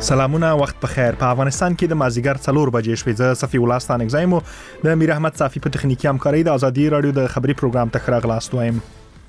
سلامونه وخت په خیر. په افغانستان کې د مازیګر 4 بجې شوې. زه صفي الله ستانک زایم د میر احمد صافي په تخنیکی همکاري د ازادي رادیو د خبري پروګرام ته خراغلاست وایم.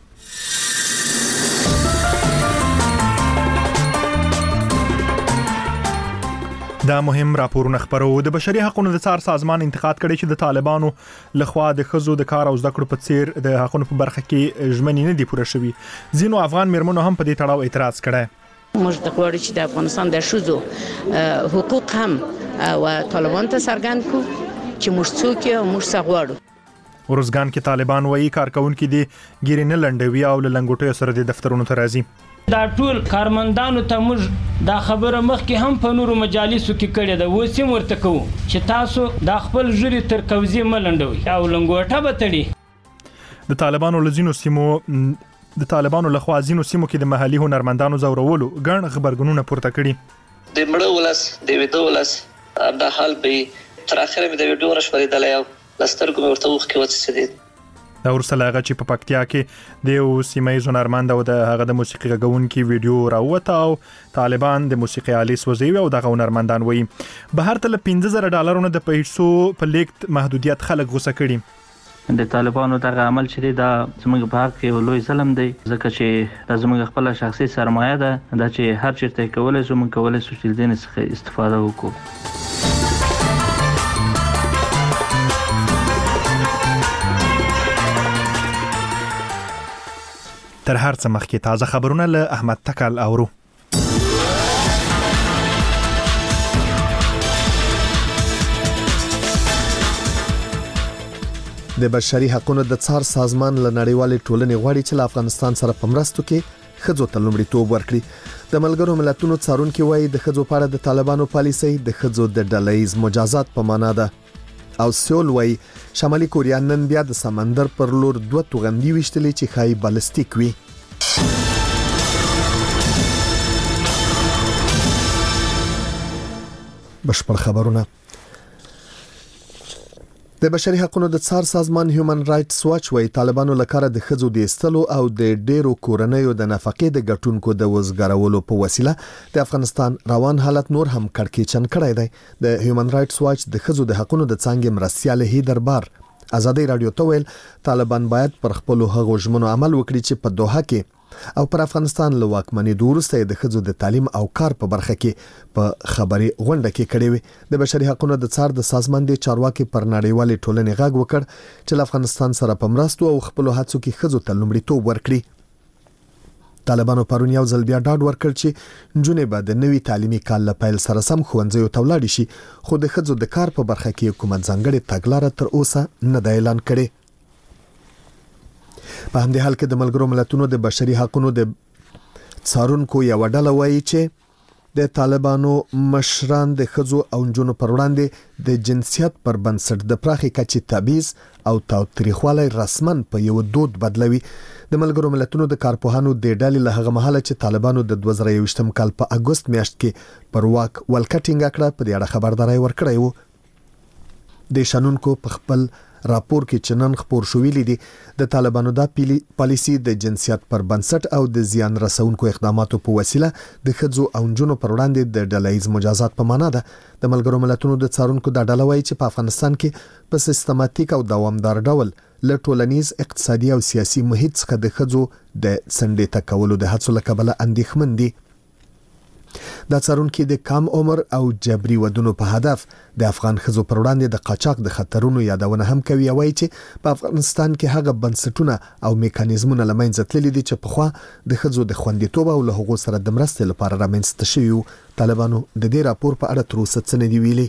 دا مهم راپورونه خبرو. د بشري حقوقو د څار سازمان انتقاد کړي چې د طالبانو لخوا د خزو د کار او زده کړو په څیر د حقوقو په برخه کې ژمنې نه دي پوره شوي. ځینو افغان میرمنو هم په دې تړاو اعتراض کړی. موږ د غواړو چې د افغانستان د ښځو حقوق هم او طالبان ته څرګند کو چې موږ څوک یو موږ څه غواړو. ورزګان کې طالبان وایي کارکونکو دي ګیري نه لنډوي او لنګوټو سره د دفترونو ته راځي. دا ټول کارمندانو ته موږ دا خبره مخکې هم په نورو مجالسو کې کړې ده. وسیم ورته کوو چې تاسو د خپل ژری تر کوزي ملنډوي او لنګوټه به تړي. د طالبانو لخوا ځینو سیمو کې د محلي هنرمندانو زورولو ګڼ خبرګونونه پورته کړي. د مړو ولس د ویدو ولس د حال به تر اخره مې د ویډیو نشوري دلای او لسترګو مې ورته وخ کې وڅڅېد. دا ورسره چې په پکتیا کې د یو سیمایي هنرمند او د هغه د موسیقي غونډې ویډیو راوته او طالبان د موسیقي آلې سوځوي او دغه هنرمندان وایي بهر ته $15,000 د پیسو په لیکت محدودیت خلک غوسه کړي. د طالبانو دغه عمل چې دا زموږ په حق کې لوی ظلم دی ځکه چې دا زموږ خپل شخصي سرمایه ده دا چې هر چیرته کولای شو موږ کولای شو چې دین څخه استفاده وکړو. تر هر څه مخکې تازه خبرونه له احمد تکل اورو. د بشري حقوقو د څار سازمان له نړیوالې ټولنې غواړي چې له افغانستان سره په مرستو کې خځو ته لومړیتوب ورکړي. د ملګرو ملتونو څارونکو وایي د خځو په اړه د طالبانو پالیسي د خځو د ډلهییز مجازات په معنا ده. او سیول وایي شمالي کوریا نن بیا د سمندر پر لور 2 توغندي وشتلې چې خای بالستیک وي. بشپړ خبرونه. د بشري حقوقو د څار سازمان هیومن رائټس واچ وايي طالبانو لکاره د خځو د استلو او د ډیرو کورنیو د نفقې د ګټونکو د وزګارولو په وسیله د افغانستان روان حالت نور هم کړکېچن کړی دی. د هیومن رائټس واچ د خځو د حقوقو د څنګه مرستيال هیدر بار ازادي رادیو ته ویل طالبان باید پر خپل هغو ژمنو عمل وکړي چې په دوحه کې او پر افغانستان له واکمنۍ وروسته د خځو د تعلیم او کار په برخه کې په خبري غونډه کې کړې وي. د بشري حقوقو د څار د سازمان د چارواکي پر نړیوالې ټولنې غږ وکړ چې افغانستان سره په مرستو او خپل هڅو کې خځو ته لومړیتوب ورکړي. طالبانو پرون یو ځل بیا ډاډ ورکړ چې جنونې به د نوي تعلیمي کال له پیل سره سم ښوونځیو ته ولاړ شي خو د خځو د کار په برخه کې حکومت ځانګړي تګلارې تر اوسه نه د اعلان کړي. په همدې حال کې د ملګرو ملتونو د بشري حقوقو د څارونکو یو ډله وایي چې د طالبانو مشران د خځو او نجونو پر وړاندې د جنسیت پر بنسټ د پراخي کچې تبعیض او تاوتریخوالی رسمن په یو دود بدلوي. د ملګرو ملتونو د کارپوهانو د ډلې له هغه مهاله چې طالبانو د 2021 کال په اگست میاشت کې پر واک ولکټینګ کړه په دې اړه خبرداري ورکړې وو. د شنونکو په خپل راپور کې چنن خبر شوې لیدي د طالبانو د پالیسي د جنسیت پر بنسټ او د زیان رسونکو اقداماتو په وسیله د خځو او نجونو پر وړاندې د ډلهییز مجازات په معنا ده. د ملګرو ملتونو د څارونکو د ډله وایي چې په افغانستان کې په سیستماتیک او دوامدار ډول له ټولنیز اقتصادي او سیاسي محیط څخه د خځو د سندې تکولو د هڅو لکبله اندېښمن دي. دا څارونکو د کم عمر او جبري ودونو په هدف د افغان خځو پر وړاندې د قاچاق د خطرونو یادونه هم کوي. وایي چې په افغانستان کې هغه بنسټونه او میکانیزمونه لمنځه تللي دي چې پخوا د خځو د خوندیتوب او له هغو سره د مرستې لپاره رامنځته شوي. طالبانو د دې راپور په اړه تر اوسه څه نه دی ویلي.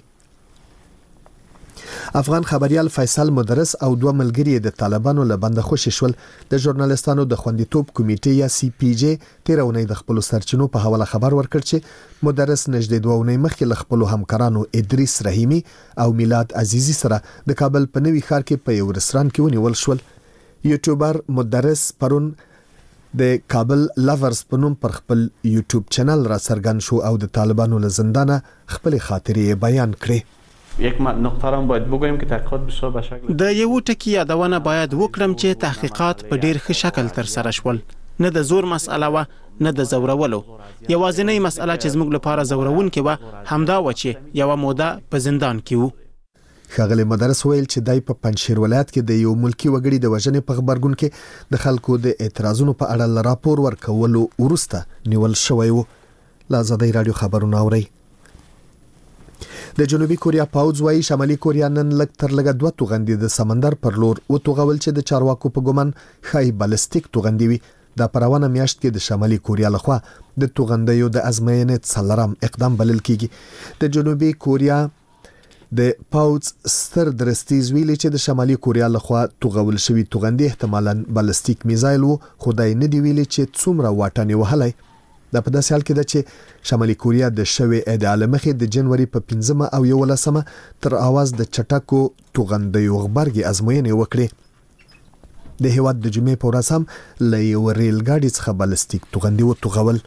افغان خبريال فیصل مدرس او 2 ملګري د طالبانو له بند خوشی شول. د ژورنالیستانو د خوندیتوب کمیټې یا سی پی جی تیرونی د خپل سرچینو په حواله خبر ورکړ چې مدرس نږدې 2 ونې مخکې له خپل همکارانو ادریس رحیمی او میلاد عزیزی سره د کابل په نوي ښار کې په یو رستوران کې ونیول شول. یوټیوبر مدرس پرون د کابل لافرز په نوم پر خپل یوټیوب چینل را څرګند شو او د طالبانو له زندانه خپل خاطرې بیان کړې. یک نقطه را باید بگویم که تحقیقات بسیار به شکل د یو ټکی یادونه باید وکړم چې تحقیقات په ډیر ښه شکل تر سره شول. نه د زور مسأله وه نه د زورولو. یوازینۍ مسأله چې زموږ لپاره زورونکې وه همدا وه چې یوه موده په زندان کې وو. ښاغلی مدرس ویل چې دای په پنجشیر ولایت کې د یو ملکی وګړي د وژنې په خبرګون کې د خلکو د اعتراضونو په اړه راپور ورکولو وروسته نیول شوی و. له ازادۍ راډیو خبرونه اورئ. د جنوبي کوریا پاوځ وايي شمالي کوریا نن لږ تر لږه 2 توغندي د سمندر پر لور وتوغول چې د چارواکو په ګومان ښایي بالستیک توغندي وي. دا پروانه میاشت کې د شمالي کوریا لخوا د توغندیو د ازموینې څلورم اقدام بلل کیږي. د جنوبي کوریا د پاوځ ستر درستیز ویلي چې د شمالي کوریا لخوا توغول شوی توغندي احتمالاً بالستیک میزایل وو، خدای نه دی ویلي چې څومره واټن وهلای. دا په داسې حال کې ده چې شمالي کوریا د شوی اعدال مخې د جنوري په 15 او 11 تر اواز د چټکو توغندیو غبرګي ازموینې وکړي. د هیواد د جمعې په ورځ هم له یو ریل ګاډي څخه بالستیک توغندي وتوغول.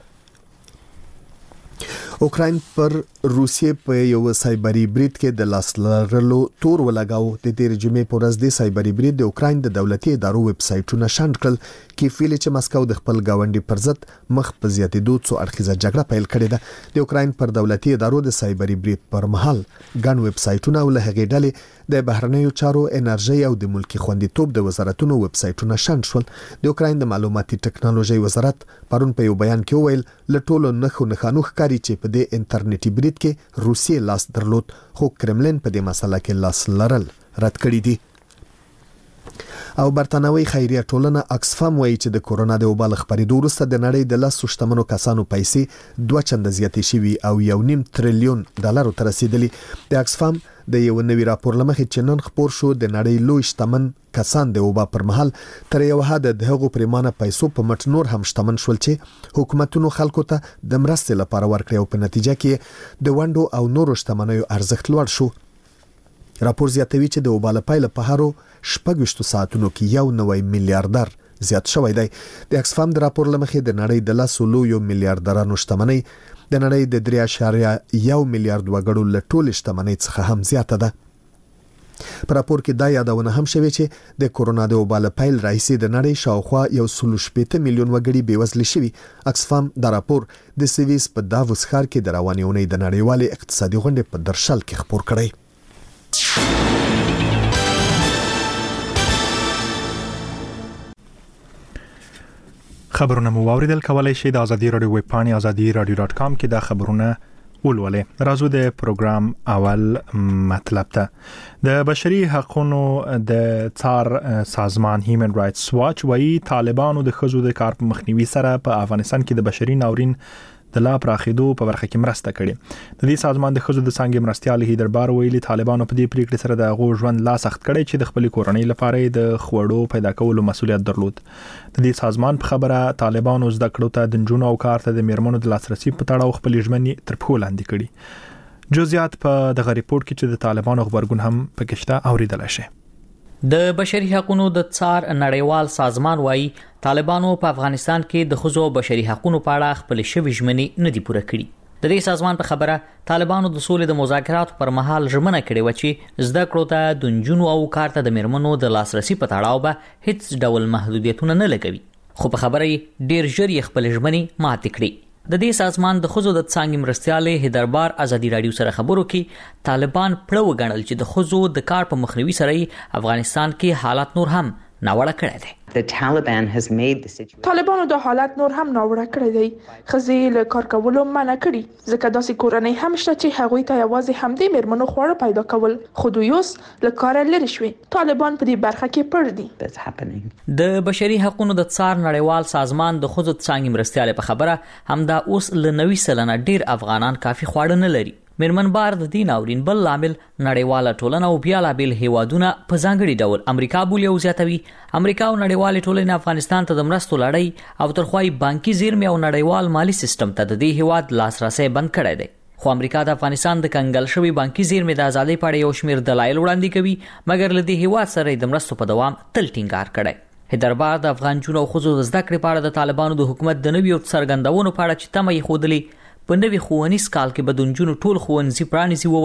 اوکراین پر روسیې په یو سایبری بریډ کې د لاس لرلو تور ولګاو. د تیر جمعې په ورځ د سایبری بریډ د اوکراین د دولتي ادارو ویب سایټونه شنډ کړل کې ویلي چې مسکو د خپل گاونډي پر ضد مخ په زیاتېدو څو اړخیزه جګړه پیل کړې ده. د اوکراین پر دولتي ادارو د سایبری بریډ پر مهال ګڼ ویب سایټونه ول هغې ډلې د بهرنیو چارو، انرژي او د ملکی خوندیتوب د وزارتونو ویب سایټونه شنډ شول. د اوکراین د معلوماتي ټکنالوژي وزارت پرون په یو بیان کې وویل له ټولو نښانو ښکاري چې په دې انټرنیټي بریډ کې روسیې لاس درلود، خو کرملین په دې مسله کې لاس لرل رد کړی دي. او برتانوي خیریه ټولنه اکسفام وایي چې د کورونا د وبال خبرېدو وروسته د نړۍ د 10 شتمنو کسانو پیسې 2 چنده زیاتې شوي او 1.5 تریلیون ډالر ته رسیدلي. د اکسفام د یو نوي راپور لمخې چې نن خبر شو د نړۍ لوی شتمن کسان د وبا پر مهال تر یو حد د هغو پریمانه پیسو په مټ نور هم شتمن شول چې حکومتونو خلکو ته د مرستې لپاره ورکړي او په نتیجه کې د ونډو او نورو شتمنیو ارزښت لوړ شو. راپور زیاتوي چې د وبا له پیله په هرو 6 ساعتونو کې 1 میلیارډر زیات شوی دی. د اکسفام د راپور لمخې د نړۍ د 10 میلیارډرانو شتمنۍ د نړۍ د 3.1 میلیارډ وګړو له ټولې شتمنۍ څخه هم زیاته ده. په راپور کې دا یادونه هم شوې چې د کورونا د وبا له پیل راهیسې د نړۍ شاوخوا 1.8 میلیون وګړي بېوزله شوي. اکسفام دا راپور د سویس په داووس ښار کې د روانې اونۍ د نړیوالې اقتصادي غونډې په درشل کې خبر کړی. خبرونه مو واوریدل. کولای شئ د ازادي رادیو ویب پاڼې azadi.radio.com کې دا خبرونه ولولئ. راځو د پروګرام اول مطلب ته. د بشري حقوقو د څار سازمان هیومن رائټس واچ وايي طالبانو د ښځو د کار په مخنیوي سره په افغانستان کې د بشري ناورین د لا پراخېدو په برخه کې مرسته کړې. د دې سازمان د ښځو د څانګې مرستیال هیدربار ویلي طالبانو په دې پریکړې سره د هغو ژوند لا سخت کړی چې د خپل کورنۍ لپاره د خوړو پیدا کولو مسؤلیت درلود. د دې سازمان په خبره طالبانو زده کړو ته د نجونو او کار ته د میرمنو د لاسرسي په تړاو خپل ژمنې تر پښو لاندې کړي. جزئیات په دغه ریپورت کې چې د طالبانو خبرګون هم پکې شته اوریدل شي. د بشري حقوقو د څار نړیوال سازمان وايي طالبانو په افغانستان کې د ښځو بشري حقوقو په اړه خپل شوی ژمنې نه دي پوره کړي. د دې سازمان په خبره طالبانو د سولې د مذاکراتو پر مهال ژمنه کړې و چې زده کړو ته د نجونو او کار ته د میرمنو د لاسرسي په تړاو به هیڅ ډول محدودیتونه نه لګوي، خو په خبره ډیر ژر یې خپل ژمنې ماتې کړې. د دې سازمان د ښځو د څانګې مرستیالې هیدربار ازادي رادیو سره خبرو کې طالبان پړه وګڼل چې د ښځو د کار په مخنیوي سره افغانستان کې حالات نور هم ناوړه کړی دی. طالبانو د حالت نور هم ناوړه کړی دی. ښځې له کار کولو منع کړي ځکه داسې کورنۍ هم شته چې هغوی ته یوازې همدې میرمنو خواړه پیدا کول، خو دوی اوس له کاره لرې شوي. طالبان په دې برخه کې پړ دي. د بشري حقوقو د څار نړیوال سازمان د ښځو څانګې مرستیالې په خبره همدا اوس له 90 سلنه ډیر افغانان کافي خواړه نه لري. میرمن بار د دې ناورین بل لامل نړیواله ټولنه او بیلابیل هیوادونه په ځانګړي ډول امریکا بولي او زیاتوي. امریکا او نړیواله ټولنه افغانستان ته د مرستو لړۍ او ترخوای بانکي زیرمې او نړیوال مالی سیستم ته د دې هیواد لاسرسي بند کړی دی. خو امریکا د افغانستان د کنګل شوی بانکي زیرمې د ازادۍ په اړه یو شمېر دلایل وړاندې کوي، مګر له دې هیواد سره د مرستو په دوام تل ټینګار کړی. هیدربار د افغان جنو او ښځو د زده کړې په اړه د طالبانو د حکومت د نویو څرګندونو په اړه چې تمه یې ښودلې په نوي ښوونیز کال کې به د نجونو ټول ښوونځي پرانیزي وویل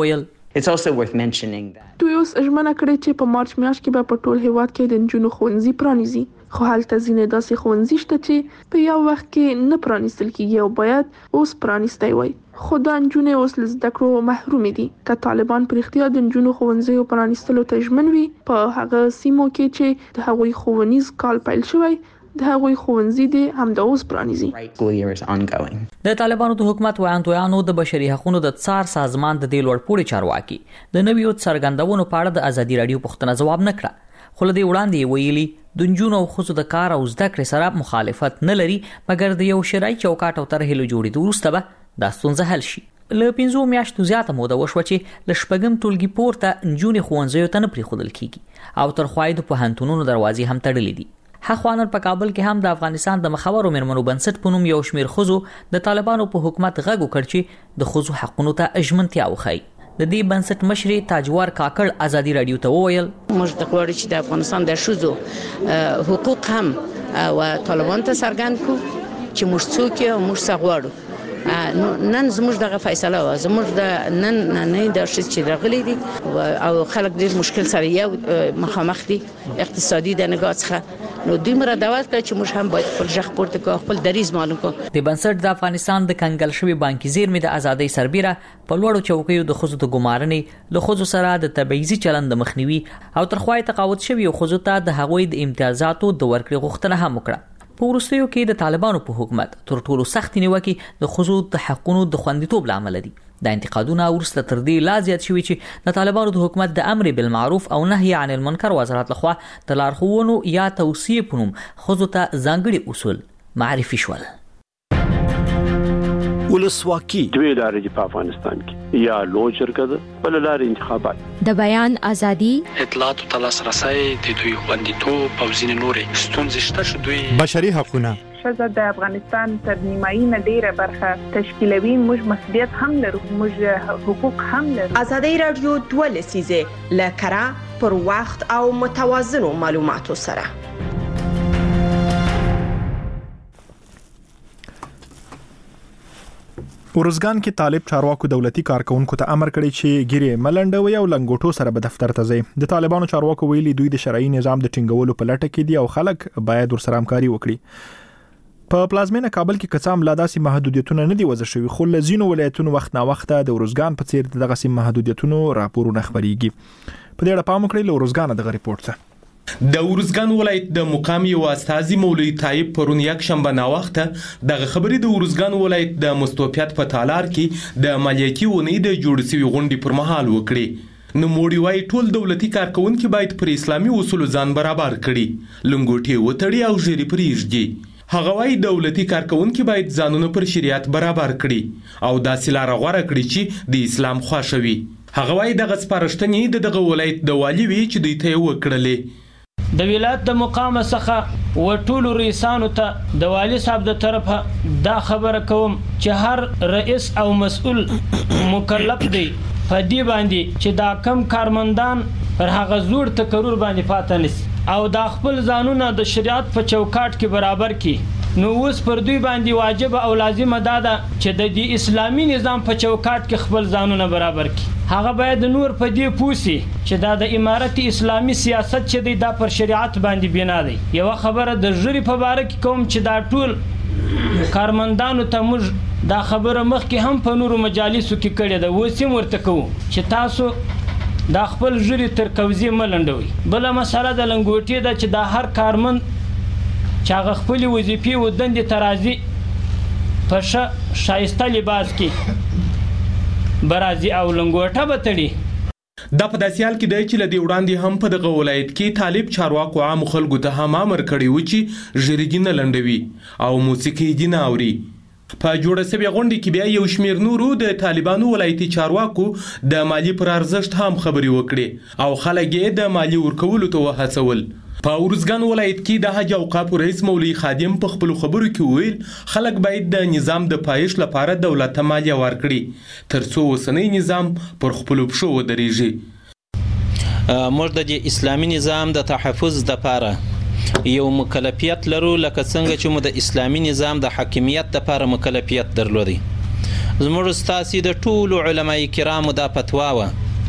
دوی اوس ژمنه کړې چې په مارچ میاشت کې به په ټول هیواد کې د نجونو ښوونځي پرانیزي، خو هلته ځینې داسې ښوونځي شته چې په یو وخت کې نه پرانیستل کیږي او باید اوس پرانیستی وای. خو دا نجونې اوس له زده کړو محرومې دي. که طالبان په رښتیا د نجونو ښوونځیو پرانیستلو ته ژمن وي، په هغه سیمو کې چې د هغوی ښوونیز کال پیل شوی، د هغوی ښوونځي دي همدا اوس پرانیزي. د طالبانو د حکومت وړاندویانو د بشري حقوقو د څار سازمان د دې لوړپوړي چارواکي د نویو څرګندونو په اړه د ازادي راډیو پوښتنه ځواب نه کړه، خو له دې وړاندې ویلي د نجونو او ښځو د کار او زده کړې سره مخالفت نه لري، مګر د یو شرعي چوکاټ او طرحې له جوړېدو وروسته به دا ستونزه حل شي. له 5 میاشتو زیاته موده وشوه چې له شپږم ټولګي پورته نجونې ښوونځیو ته نه پرېښودل کیږي او تر خوایدو پوهنتونونو دروازې هم تړلې دي. هخوانر په کابل کې هم د افغانستان د مخورو میرمنو بنسټ په نوم یو شمېر ښځو د طالبانو په حکومت غږ وکړ چې د ښځو حقونو ته ژمنتیا وښایي. د دې بنسټ مشرې تاجوار کاکړ ازادي راډیو ته وویل موږ د غواړو چې د افغانستان د ښځو حقوق هم او طالبان ته څرګند کړو چې موږ څوک یو، موږ څه غواړو. نن زموږ دغه فیصله و، زموږ د نن نه د شې چې راغلي دي او خلک ډېر مشکل سره یو مخامخ دي اقتصادي د نگاه څخه، نو دوی مره دعوت کړ چې موږ هم باید خپل ژغ پورته کړو، خپل دریځ معلوم کړو. د بنسټ د افغانستان د کنګل شوی بانکي زیرمې د ازادۍ سربیره په لوړو چوکیو د ښځو د ګمارنې له ښځو سره د تبعیضي چلند د مخنیوي او ترخوای تقاعد شوی ښځو ته د هغوی د امتیازاتو د ورکړې غوښتنه هم وکړه. په وروستیو کې د طالبانو په حکومت تر ټولو سخت نیوکې د ښځو د حقونو د خوندیتوب لامل دي. د انتقادونو وروسته تر دې لا زیات شوي چې د طالبانو د حکومت د امر بالمعروف او نهي عن المنکر وزارت لخوا د لارښوونو یا توصیې په نوم ښځو ته ځانګړي اصول معرفي شول. ولسواکي دوی لارې دي په افغانستان کې، یا لوی شرکت بل لارې انتخابات، د بیان ازادي، اطلاعات او لاسرسي د دوی خوندیتوب او ځینې نورې ستونزې شته چې دوی بشري حقوقونه ښځه د افغانستان تر نیمایي نه ډیره برخه تشکیلوي. موږ مسؤلیت هم لرو، موږ حقوق هم لرو. ازادي راډیو 2 لسیزه لکرا پر وخت او متوازنو معلوماتو سره. ورزګان کې طالب چارواکو دولتي کارکونکو ته امر کړی چې ګیره ملنډوي او لنګوټو سره به دفتر ته ځي. د طالبانو چارواکو ویلي دوی د شرعي نظام د ټینګولو په لټه کې دي او خلک باید ورسره همکاري وکړي. په پلازمینه کابل کې قسم لا داسې محدودیتونه نه دي وضع شوي، خو لزینو ولایتونو وخت نا وخت د ورزګان په څیر دغه سیم محدودیتونو راپورونه خبريږي. په دې اړه پام وکړئ. له ورزګان دغه ریپورت څه د ورزګان ولایت د مقام یو استاذي مولوی طایب پرون یک شنبه نا وخت د خبرې د ورزګان ولایت د مستوفیت په تالار کې د مالیاتي ونې د جوړ شوی غونډې پر مهال وکړي. نو موړي وای ټول دولتي کارکونکو باید پر اسلامي اصول ځان برابر کړي، لنګوټي وتړي او ژری پریږدي. هغه وای دولتي کارکونکو باید ځانونه پر شریعت برابر کړي او داسې لار غوړه کړي چې د اسلام خوښوي. هغه وای دغه سپارښتنې دغه ولایت د والی وی چې دوی ته وکړلې. د ولایت د مقام څخه و ټولو رئیسانو ته د والی صاحب د طرفه دا خبره کوم چې هر رئیس او مسؤل مکلف دی په دې باندې چې دا کم کارمندان پر هغه زوړ تکرر باندې پاتې نشي او دا خپل ځانونه د شریعت په چوکاټ کې برابر کړي. نو اوس پر دوی باندې واجب او لازمه ده چې د دې اسلامي نظام په چوکاټ کې خپل ځانونه برابر کړي. هغه باید نور په دې پوسی چې دا د امارت اسلامي سیاست چې دی دا پر شریعت باندې بنا دی. یو خبره د ژری په باره کې کوم چې دا ټول کارمندانو ته موږ دا خبره مخکې هم په نورو مجالسو کې کړې ده، اوس هم ورته کوو چې تاسو دا خپل ژری تر کوزي ملنډوي. بل مسله د لنګوټي ده چې دا هر کارمند چې هغه خپل وظیفې و دندې ترازی په شایسته لباس کې برازي او لنګوټه بتړي. دا په داسې حال کې دی چې لدی وړاندې هم په دغه ولایت کې طالب چارواکو عام خلکو ته هم امر کړی و چې ژری نه لنډوي او موسیقي دي نه اوري. په جوړه سوي غونډې کې بیا یو شمیر نورو د طالبانو ولایتي چارواکو د مالی پر ارزښت هم خبري وکړي او خلک یې د مالی ورکولو ته وهڅول. په ورزګان ولایت کې د حج اوقاف رئیس مولوی خادم په خپل خبرو کې ویل خلک باید د نظام د پایښت لپاره دولت ته مالیه ورکړي ترڅو اوسنی نظام پر خپل پښو ودرېږي. موږ د اسلامي نظام د تحفظ لپاره یو مکلفیت لرو، لکه څنګه چې موږ د اسلامي نظام د حاکمیت لپاره مکلفیت درلودي. زموږ ستاسو د ټولو علماي کرامو دا فتوا و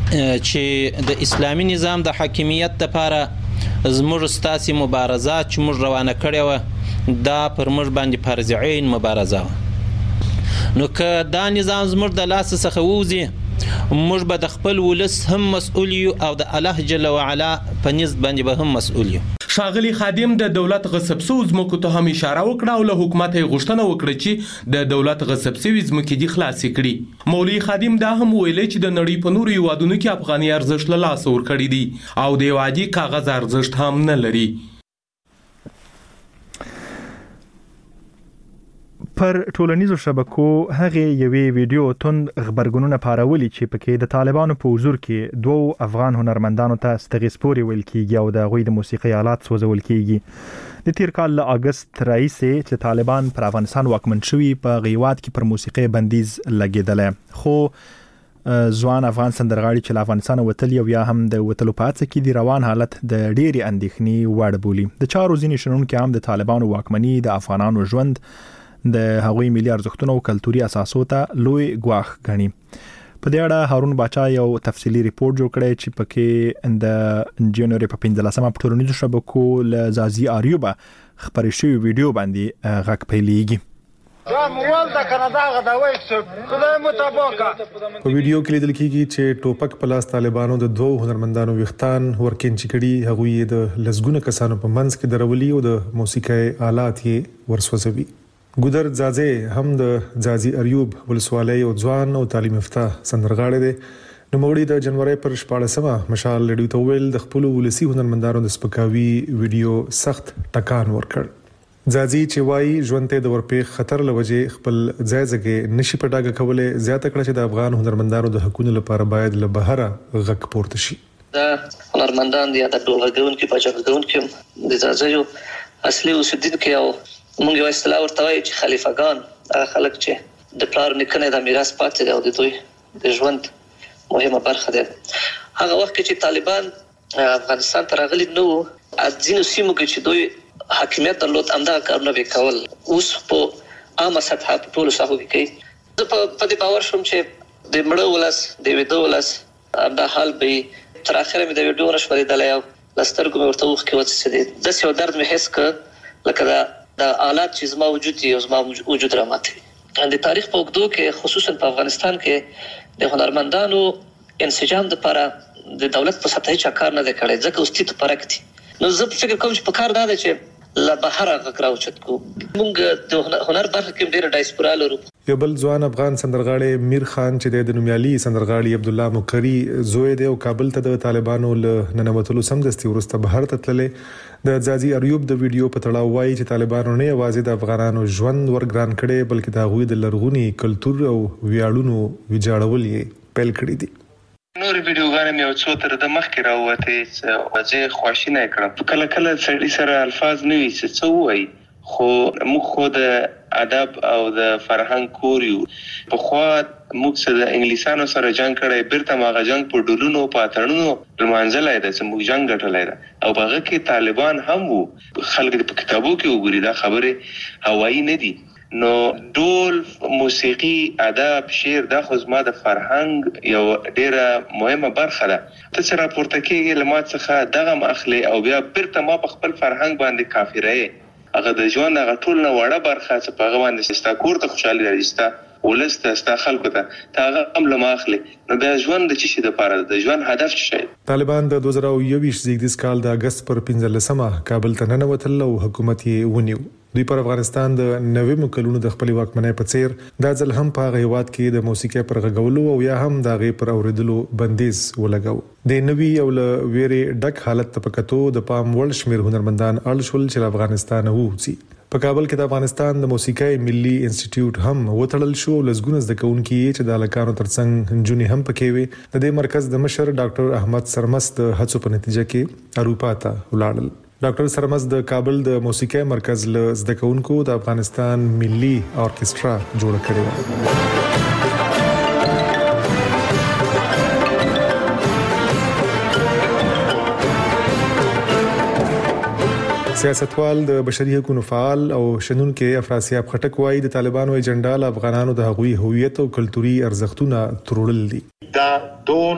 چې د اسلامي نظام د حاکمیت لپاره زموږ ستاسې مبارزات چې موږ روانه کړې وه دا پر موږ باندې فرض عین مبارزه وه. نو که دا نظام زموږ د لاسه څخه ووځي موږ به د خپل ولس هم مسؤل یو او د الله جل وعلا په نزد باندې به هم مسؤل یو. ښاغلي خادم د دولت غصب شوو ځمکو ته هم اشاره وکړه او له حکومت یې غوښتنه وکړه چې د دولت غصب شوي ځمکې دې خلاصې کړي. مولوي خادم دا هم ویلي چې د نړۍ په نورو هیوادونو کې افغاني ارزښت له لاسه ورکړي دي او د یو عادي کاغذ ارزښت هم نه لري. پر ټولنیزو شبکو هغه یوې ویډیو توند خبرګونونه پارولي چې پکې د طالبانو په حضور کې دوه افغان هنرمندانو ته ستغیثپوري ویل کیږي او د غوي د موسیقي آلات سوځول کیږي. د تیر کال له اگست راهیسې چې طالبان پر افغانستان واکمن شوي په غیوات کې پر موسیقي بندیز لګیدل خو ځوان افغان سندرغاړي چې له افغانستان وتل یو یا هم د وتلو په هڅه کې دی روان حالت د ډېری اندېښنې وړ بولي. د چارو ځینې شنونکو هم د طالبانو واکمني د افغانانو ژوند د هغوی ملي ارزښتونو او کلتوري اساسو ته لوی ګواښ غني. په دې اړه هارون باچا یو تفصیلی ریپورت جوړ کړی چې پکې د جنوري په 15مه په ټولنیزو شبکو له زازي آریوبا خبرې شوی ویډیو باندې غږ پیلېږي. په ویډیو کې لیدل کېږي چې ټوپک په لاس طالبانو د دوه هنرمندانو ویختان ورکینچ کړي هغوی د لزګونه کسانو په منځ کې درولي او د موسیقي آلات یې ورسوځوي. ګودر ځاځي هم د ځاځي اریوب ولسوالۍ او ځوان او تعلیم یافته سندرغاړی دی. نو موړي د جنوري پر 14مه مشال لډیو ته ویل د خپل ولسی هنرمندانو د سپکاوي ویډیو سخت ټکان ورکړ. ځاځي چې وايي ژوند ته د ورپېښ خطر لوجه خپل ځایزګه نشي پټاګه کولای زیاته کړه چې د افغان هنرمندانو د حقوقو لپاره باید له بهره غږ پورته شي. دا هنرمندان دي د ډولګون کې پاجګون کې د ځاځي اصلي اوسیدونکو او موږ یو اصطلاح ورته وایو چې خلیفګان هغه خلک چې د پلار نیکنه د میراث پاتې دی او د دوی د ژوند مهمه برخه ده. هغه وخت چې طالبان افغانستان ته راغلي نو ځینو سیمو کې چې دوی حاکمیت درلود همدا کارونه وکول اوس په عامه سطح په ټولو ساحو کې کوي. زه په دې باور شوم چې د مړو ولس د ویدو ولس دا حال به تر اخره مې د ویډیو نشوریدل او لسترګو مې ورته وخت کې وڅڅېد د سیو درد مې حس ک لکه دا آلات چې زما وجود دی او زما وجود را ماتي. د تاریخ په اوږدو کې خصوصا په افغانستان کې د هنرمندانو انسجام لپاره د دولت په سطحي چکر نه دی کړی ځکه اوس ته پرکتي. نو زه فکر کوم چې په کار دا دی چې لا بهر غکراو چت کو موږ د هنر برخه کې ډېر ډایسپورا لرو. یو بل ځوان افغان سندرغاړی میر خان چې د نومیالي سندرغاړي عبد الله مقری زوی دی او کابل ته د طالبانو له ننوتلو سمدستي ورسته بهر ته تللې. د ځاځي اریوب د ویډیو په تړاو وایي چې طالبانو نه یوازې د افغانانو ژوند ورګران کړي بلکې د هغوی د لرغوني کلتور او ویاړونو ویجاړول یې پیل کړي دي. نور ویډیوګانې مې یو څو تر د مخکې راووتې چې زه خواشینی کړم. کله کله سړي سره الفاظ نه وي چې څه ووایي خو موږ خو د ادب او د فرهنګ کور یو. پخوا موږ سره د انګلیسانو سره جنگ کړی بیرته ماغه جنگ په ډولونو پاتړونو لمانځلای دی چې موږ جنگ ګټلای دی او هغه کې طالبان هم وو. خلک په کتابو کې وګوري دا خبره هوایی نه دي. نو ډول موسیقي ادب شعر دا خو زما د فرهنګ یو ډیره مهمه برخه ده. ته چې راپورته کېږي له ما څخه دغه مخلي او بیا بیرته ما په خپل فرهنګ باندې کافرې هغه د ژوند هغه ټول نه وړه برخه چې په هغه باندې ستا کور ته خوشحالي راځي ستا ولسته ستا خلکو ته هغه هم له ما اخلي. نو بیا ژوند د چی شي دپاره د ژوند هدف څه شي؟ طالبان د 2021 زیږدیز کال د اگست پر 15مه کابل ته ننوتل او حکومت یې ونیو. دوی پر افغانستان د 90 کلونو د خپل واکمنۍ په څیر دا ځل هم په هغه هیواد کې د موسیقي پر غږولو او یا هم د هغې پر اوریدلو بندیز ولګاو. د نوي او له ویرې ډک حالت ته په کتو د پام وړ شمېر هنرمندان اړ شول چې له افغانستانه ووځي. په کابل کې د افغانستان د موسیقي ملي انسټیټیوټ هم وتړل شو. لزګونه زده کوونکي چې د هلکانو ترڅنګ نجونې هم پکې وي. د دې مرکز د مشر ډاکټر احمد سرمس د هڅو په نتیجه کې اروپا ته ولاړل. ډاکټر سرمس د کابل د موسیقي مرکز له زده کوونکو د افغانستان ملي اورکسترا جوړ کړی و. سیاستوال د بشري حقوقو فعال او شنونکو افراسیاب خټک وایي د طالبانو ایجنډا له افغانانو د هغوی هویت او کلتوري ارزښتونه تروړل دي. دا ډول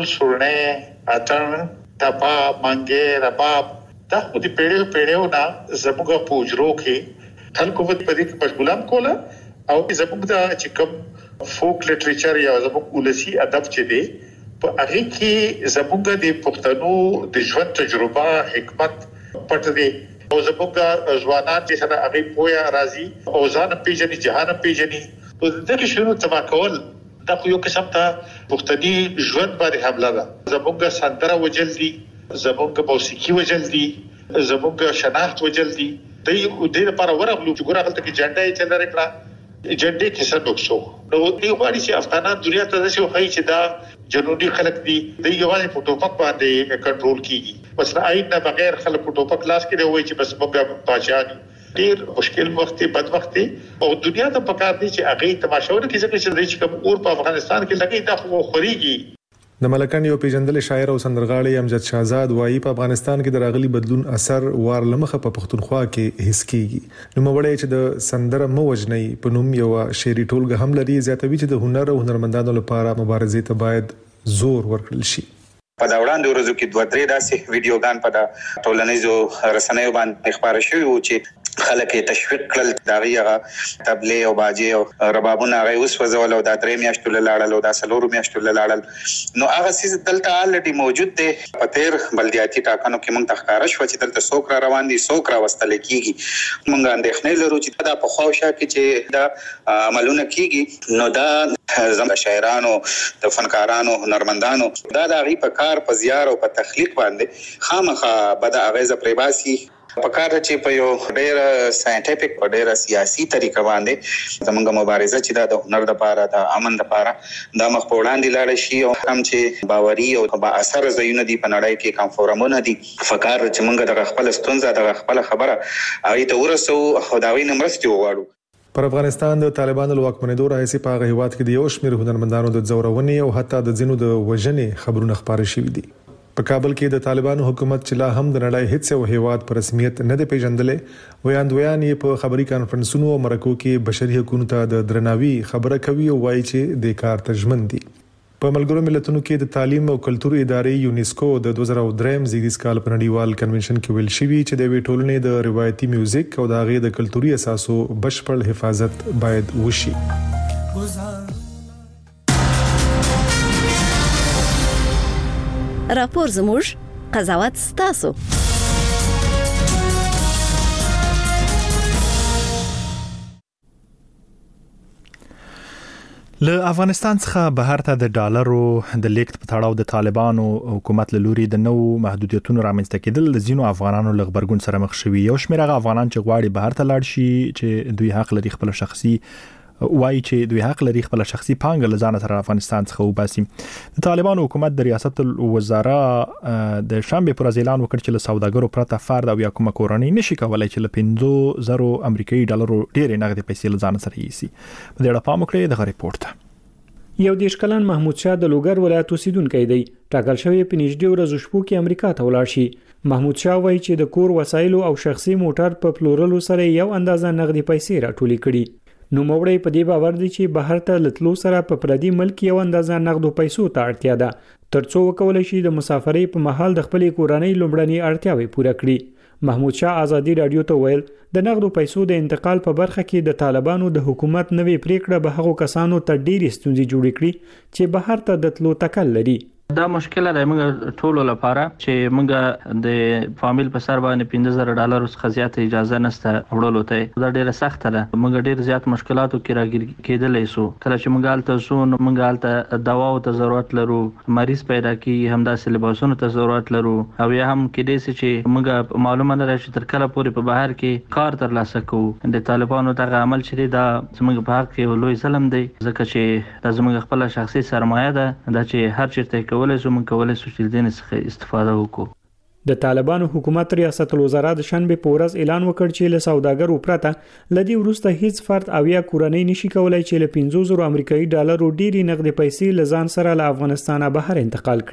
سورنه اتن تپا منګه رباب دا خو د پیړیو نه زموږ په اجرو کې خلکو په دې کې مشغولم کوله او زموږ د چې کوم فوک لټریچر یا زموږ ولسی ادب چې دی په هغه کې زموږ د پښتنو د ژوند تجربه حکمت پټ دی او زموږ ځوانان چې سره هغه پویا راځي او ځان پیژني جهان پیژني او دغه شنو تبا کول دا یو قسم ته پښتني ژوند باندې حمله ده. زموږ سندره وجل دي زموږ موسیقي وجل دي زموږ شناخت وجل دي د دې لپاره ورغلو چې ګورغل ته کې جنډه یې چلره کړه جنډه کې څه نقصو نو دی غواړي چې افغانان دنیا ته ځي خو هي چې دا جنوني خلک دي د یوازې په ټوپک باندې کنټرول کیږي مثلا آئین نه بغیر خلک په ټوپک لاس کې وي چې بس موږ پاچان ډیر مشکل وخت بد وخت او دنیا ته پکار دي چې هغه تماشاونه کې چې کوم اور په افغانستان کې لګي دا خو خوريږي. د ملکان یو پیژندل شاعر او سندرغاړي امجد شاهزاد وایي په افغانستان کې د راغلي بدلون اثر وار لمخه په پښتونخوا کې حس کیږي. نو موړی چې د سندره موجنی په نوم یو شعري ټولګه هم لري زیاتوي چې د هنر او هنرمندانو لپاره مبارزې ته باید زور ورکړل شي. په دا وړاندې ورځو کې 2-3 داسې ویډیوګان په د ټولنیزو رسنیو باندې خبره شوې و چې خلک تشویق کړل داغه تبلیغ او باجی او ربابونه غي اوس وزول او د 3 میاشتو لاړل او د 4 میاشتو لاړل نو هغه سیس دلته الډي موجود دی. په تیر بلدیاتي ټاکنو کې مونږ تخکارش و چې دلته څوک را روان دي څوک را وستل کیږي. مونږ اندېښنې لرو چې دا په خواوشا کې چې دا عملونه کیږي نو دا زموږ شاعرانو د فنکارانو هنرمندانو دا د غي په کار په زیار او په تخلیق باندې خامخا بد اغیزه پریباسي پکار چې په یو ډېر ساينټیفیک او ډېر سیاسي طریقه باندې زموږ مبارزه چې د هنر لپاره د امن لپاره د مخ په وړاندې لاړ شي او هم چې باوري او با اثر زيونه دي په نړۍ کې کوم فورمونه دي فکر چې موږ د خپل ستونزه د خپل خبره هغه ته ورسو خداوی نمرستي وغواړو. پر افغانستان د طالبانو لواکمنېدو راځي په هغه هیواد کې د یو شمېر هنرمندانو د زورونې او حتی د ځینو د وژنې خبرونه خبرې شوې دي. په کابل کې د طالبانو حکومت چې لا هم د نړۍ هیڅ یو هیواد پر رسمیت نه دی پیژندلې ویاندویان یې په خبري کانفرنسونو او مرکو کې بشري حقوقو ته د درناوي خبره کوي او وایي چې د کار ترجمن دي. په ملګرو ملتونو کې د تعلیم او کلتور ادارې یونیسکو د 2003 زیږدیز کال په نړیوال کنونشن کې ویل شوی چې د وی ټولنې د روایتي میوزیک او د هغې د کلتوري اساسو بشپړ حفاظت باید وشي. راپور زموږ قضاوت ستاسو. له افغانستان څخه بهر ته د ډالرو د لیکت په تړاو د طالبانو حکومت له لوري د نو محدودیتونو رامنځته کېدل د ځینو افغانانو له غبرګون سره مخ شوي. یو شمېر هغه افغانان چې غواړي بهر ته لاړ شي چې دوی حق لري خپل شخصي وایي چې دوی حق لري خپل شخصي پانګه له ځان سره افغانستان څخه وباسي. د طالبانو حکومت د ریاست الوزرا د شنبه پر ورځ اعلان وکړ چې له سوداګرو پرته فرد او یا کومه کورنۍ نشي کولای چې له 50,000 امریکایي ډالرو ډېرې نغدي پیسې له ځان سره یوسي. په دې اړه پام وکړئ د ریپورت. یو دیش کلن محمود شاه د لوګر ولایت اوسیدونکی دی. ټاکل شوی په نږدې ورځو شپو کې امریکا ته ولاړ شي. محمود شاه وایي چې د کور وسایلو او شخصي موټر په پلورلو سره یو اندازه نغدي پیسې راټولې کړي. نو موړی په دې باور دی چې بهر ته لتلو سره په پردي ملک یو اندازه نغدو پیسو ته اړتیا ده ترڅو وکولای شي د مسافرۍ په مهال د خپل کورنۍ لومړنۍ اړتیاوې پوره کړي. محمود شاه ازادي رادیو ته ویل د نغدو پیسو د انتقال په برخه کې د طالبانو د حکومت نوې پریکړه به هغو کسانو ته ډېرې ستونزې جوړې کړي چې بهر ته د تلو تکل لري. دا مشکل دی موږ ټولو لپاره چې موږ د فامیل په سر باندې 50,000 ډالر څخه زیات اجازه نشته وړلو ته دا ډیره سخت ده. موږ ډیر زیات مشکلاتو کې راګیر کېدلې سو کله چې موږ حالت سو موږ حالت دواو ته ضرورت لرو مریض پیدا کی همداسې لباسونو ته ضرورت لرو او یا هم کې دې چې موږ معلومه نه راشي تر کله پورې په بهر کې کار ترلاسه کوو. د طالبانو دغه عمل چې دا زموږ په حق کې لوی ظلم دی ځکه چې دا زموږ خپل شخصي سرمایه ده دا چې هر چیرته کولای شو چې دین څخه استفاده وکړو. د طالبانو حکومت ریاست الوزرا د شنبه په ورځ اعلان وکړ چې له سوداګرو پرته لدی ورسته هیڅ فرد او یا کورنۍ نشي کولای چې له 50,000 امریکایي ډالرو ډېری نغدي پیسې لزان سره له افغانستانه بهر انتقال کړي.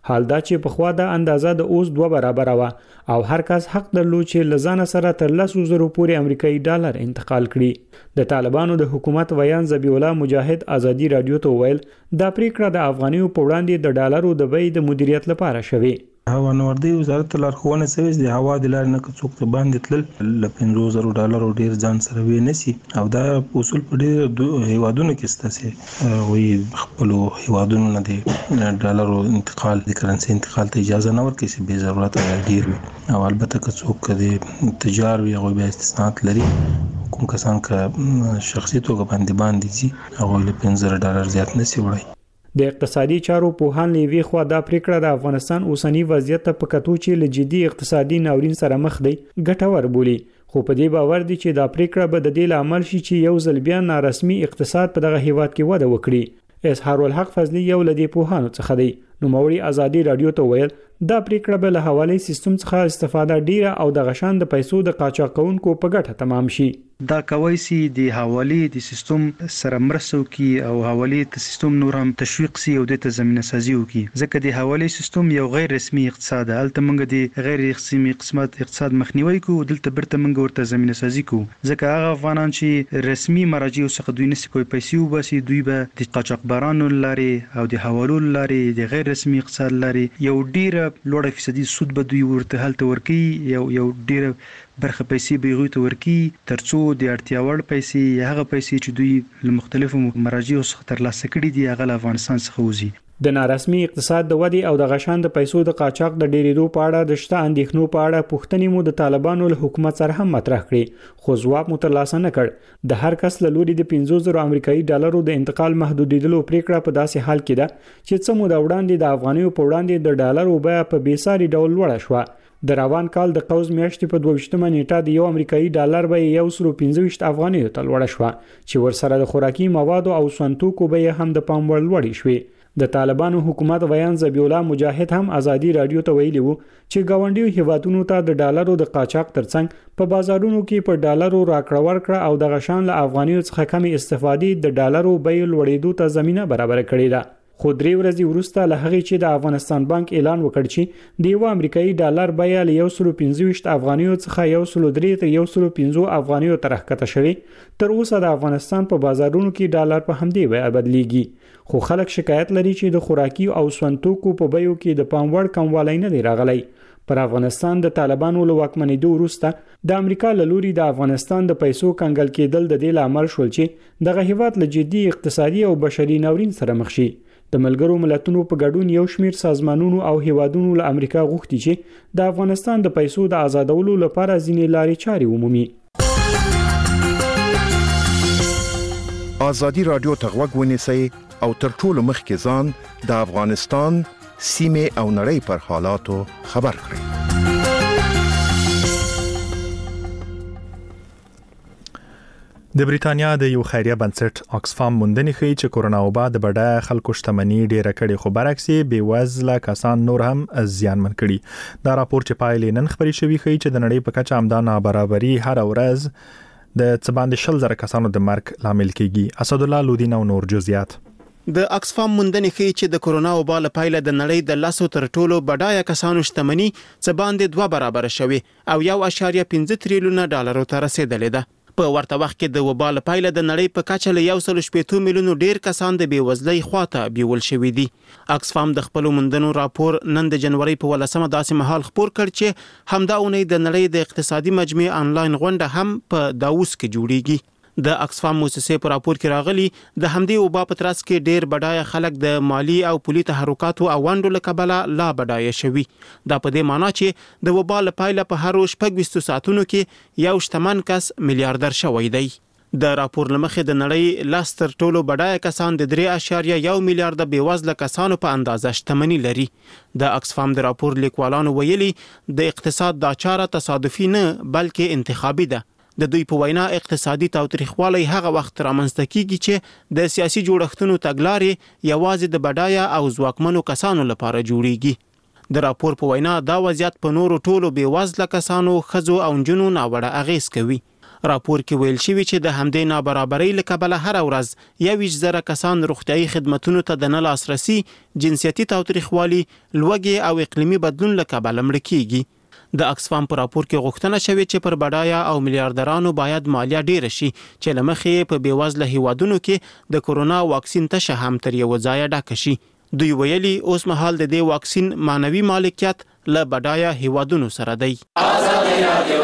حال دا چې په خوا د اندازه د اوس 2 برابر و او هر کس حق درلود چې لزان سره تر 100,000 پورې امریکایي ډالر انتقال کړي د طالبانو د حکومت ویان ذبیح الله مجاهد ازادي رادیو ته ویل دا پریکړه د افغانیو په وړاندې د ډالرو د بیې د مدیریت لپاره شوې هوانوردی وزارت لارښوونه شوې د هوا د لارې نه که څوک ته باندې تلل له $50,000 ډیر ځان سره وې نسی او دا اصول په ډیر هیوادونو کې ستاسي وي خپل هیوادونو نه دي ډالرو انتقال د کرنسي انتقال ته اجازه نه ورکړي چې به ضرورت ډیر وي او البته که څوک د تجار وي هغه به استثناءات لري کوم کسان که شخصي توګه باندې دي هغه له $50,000 زیات نسی وړي د اقتصادي چارو پوهان لوي خو دا پریکړه د افغانستان اوسنی وضعیت په کتو چې له جدي اقتصادي ناورین سره مخ دی ګټور بولي خو په دې باور دي چې دا پریکړه به د دې عمل شي چې یو ځل بیا نارسمي اقتصاد په دغه هیواد کې وده وکړي اظهار الحق فضلی یو لدی پوهانو څخه دی نو موري ازادي رادیو ته ویل دا پریکړه به له حواله سیستم څخه استفاده ډیره او د غشان د پیسو د قاچاقونکو په ګټه تمام شي دا کوي چې د حواله د سیستم سره مرسته کوي او حواله د سیستم نور هم تشویق سي او د زمينه سازي کوي ځکه د حواله سیستم یو غیر رسمي اقتصاد هلته موږ د غیر رسمي قسمت اقتصاد مخنیوي کوو دلته برته موږ ورته زمينه سازي کوو ځکه هغه افغانان چې رسمي مراجع څخه دوی نسی کوي پیسې وباسي دوی به د قاچاقبرانو لاري او د حوالو لاري د غیر رسمي اقتصاد لاري یو ډیره لوړه فیصدي سود به دوی ورته هلته ورکي یو ډیره برخه پیسې به غوي ته ورکی ترڅو د اړتیا وړ پیسې هغه پیسې چې دوی له مختلفو مراجعو څخه ترلاسه کړي دي هغه افغانستان څخه وځي د نارسمي اقتصاد د ودی او د غشان د پیسو د قاچاق د ډیریدو په اړه د شته اندېښنو په اړه پوښتنې مو د طالبانو له حکومت سره هم مطرح کړې خو ځواب مو ترلاسه نه کړ د هر کس له لوري د $50,000 امریکایي ډالرو د انتقال محدودیدلو پریکړه په داسې حال کې ده چې څه مو د وړاندې د افغانیو په وړاندې د ډالرو بیه په بیساري ډول لوړه شوه د روان کال د قوز میاشتې په 22مه نیټه د یو امریکایي ډالر به 125 افغانیو ته لوړه شوه چې ورسره د خوراکي موادو او سونتوکو به هم د پام وړ لوړې شوې د طالبانو حکومت ویان ذبیح الله مجاهد هم ازادي رادیو ته ویلي وو چې گاونډیو هیوادونو ته د ډالرو د قاچاق ترڅنګ په بازارونو کې په ډالرو راکړه ورکړه او د غشان له افغانیو څخه کمی استفادې د ډالرو بیې لوړېدو ته زمينه برابر کړې ده خو 3 ورځې وروسته له هغې چې د افغانستان بانک اعلان وکړ چې د یو امریکایي ډالر بیه له 125 افغانیو څخه 103 تر 150 افغانیو ته راښکته شوې تر اوسه د افغانستان په بازارونو کې ډالر په همدې بیه بدلیږي خو خلک شکایت لري چې د خوراکي او سونتوکو په بیو کې د پام وړ کموالی نه دی راغلی پر افغانستان د طالبانو له واکمنېدو وروسته د امریکا له لوري د افغانستان د پیسو کنګل کېدل د دې لامل شول چې دغه هیواد له جدي اقتصادي او بشري ناورین سره مخ شي د ملګرو ملتونو په ګډون یو شمېر سازمانونو او هیوادونو له امریکا غوښتي چې د افغانستان د پیسو د آزادولو لپاره ځینې لارې چارې ومومي ازادي رادیو ته غوږ ونیسئ او تر ټولو مخکې ځان د افغانستان سیمه او نړۍ پر حالاتو خبر کړئ د بریتانیا د یو خیریه بنسټ آکسفام موندنې ښیي چې کورونا وبا د بډایه خلکو شتمني ډیره کړې خو برعکس بې وزله کسان نور هم زیانمن کړي دا راپور چې پایلې نن خبري شوی ښیي چې د نړۍ په کچه همدا نابرابري هر ورځ د څه باندې 100,000 کسانو د مرګ لامل کیږي اسد الله لودین او نور جزئیات د آکسفام موندنې ښیي چې د کورونا وبا له پایله د نړۍ د 100 تر ټولو بډایه کسانو شتمني څه باندې 2 برابر شوي او 1.5 تریلیون ډالرو ته رسیدلې ده په ورته وخت کې د وبا له پایله د نړۍ په کچه له 180 میلیونو ډیر کسان د بیوزلۍ خواته بیول شوي دي آکسفام د خپل موندنو راپور نن د جنوري په 18مه داسې مهال خبر کړ چې همدا اونۍ د نړۍ د اقتصادي مجمع انلاین غونډه هم په داووس کې جوړیږي د آکسفام موسسې په راپور کې راغلي د همدې وبا په ترڅ کې ډیر بډایه خلک د مالی او پولي تحرکاتو او وانډو له کبله لا بډایه شوي دا په دې معنی چې د وبا له پایله په هر 24 ساعتونو کې یو شتمن کس میلیارډر شوی دی د راپور لمخې د نړۍ لاس تر ټولو بډایه کسان د 3.1 میلیارډ بیوزله کسانو په اندازه شتمني لري د آکسفام د راپور لیکوالانو ویلي د اقتصاد دا چاره تصادفي نه بلکې انتخابي ده د دوی په وینا اقتصادي تاوتریخوالی هغه وخت رامنځته کیږي چې د سیاسي جوړښتونو تګلارې یوازې د بډایه او ځواکمنو کسانو لپاره جوړیږي د راپور په وینا دا وضعیت په نورو ټولو بیوزله کسانو ښځو او نجونو ناوړه اغیز کوي راپور کې ویل شوی چې د همدې نابرابرۍ له کبله هر ورځ 21,000 کسان روغتیايي خدماتو ته د نه لاسرسي، جنسیتي تاوتریخوالي، لوږې او اقلیمي بدلون له کبله مړه کیږي. د اکسفام په راپور کې غوښتنه شوې چې پر بډایه او میلیارډرانو باید مالیه ډیره شي چې له مخې په بیوزله هیوادونو کې د کورونا واکسین تشه هم تر یو ځایه ډکه شي. دوی ویلي اوس مهال د دې واکسین معنوي مالکیت له بډایه هیوادونو سره دی.